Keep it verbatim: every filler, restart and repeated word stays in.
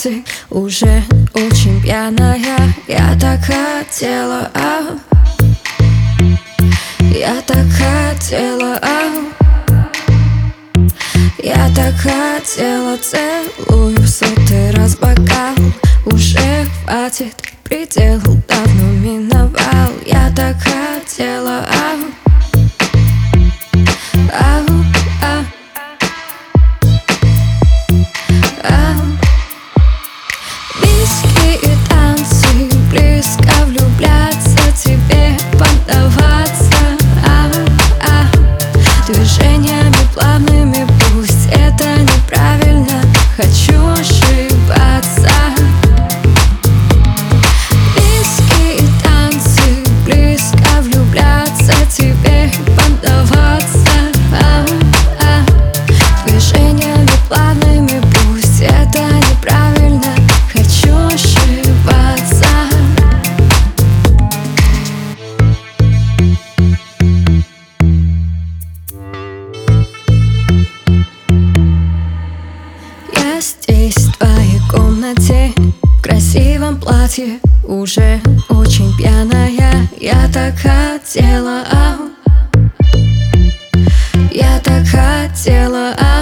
платье, уже очень пьяная. Я так хотела, ау. Я так хотела, ау. Я так хотела, целую в сотый раз бокал. Уже хватит, предел давно миновал. Я так хотела, ау. Ау, ау. Ау. Виски и танцы, близко влюбляться, тебе поддаваться. Ау, ау. Движениями плавными, пусть это неправильно, хочу ошибаться. Виски и танцы, близко влюбляться, тебе поддаваться. Ау, ау. Движениями плавными, пусть это неправильно, хочу ошибаться. Я здесь, в твоей комнате, в красивом платье, уже очень пьяная. Я так хотела, ау. Я так хотела, ау.